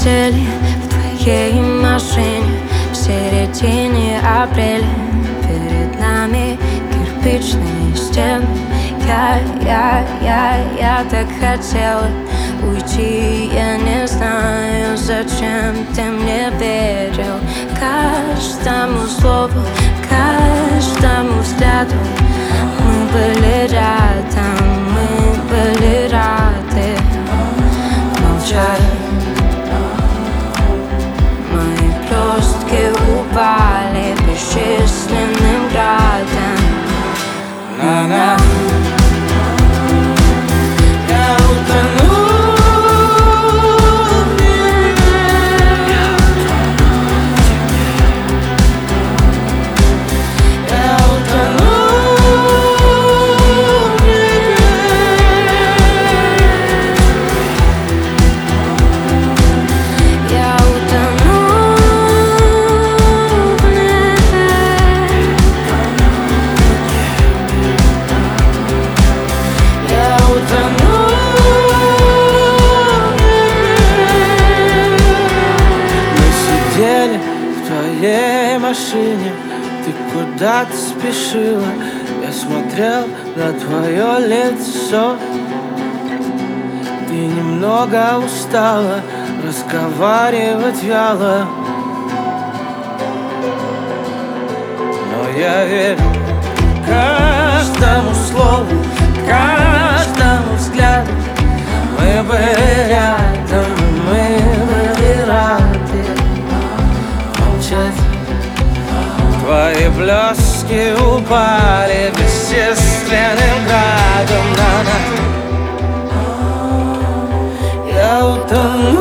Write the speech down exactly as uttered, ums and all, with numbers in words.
сидели в твоей машине в середине апреля. Перед нами кирпичные стены. Я, я, я, я так хотела уйти. Я не знаю, зачем ты мне верил. Каждому слову, каждому взгляду. Мы были рядом, мы были рады молчать. Мои блестки упали бесчисленным градом. На-на. В твоей машине ты куда-то спешила. Я смотрел на твое лицо. Ты немного устала разговаривать вяло, но я верю каждому слову, каждому взгляду. Мы были рядом, мы были рады молчать. Твои блески упали бесчисленным градом. На-на. Я утону.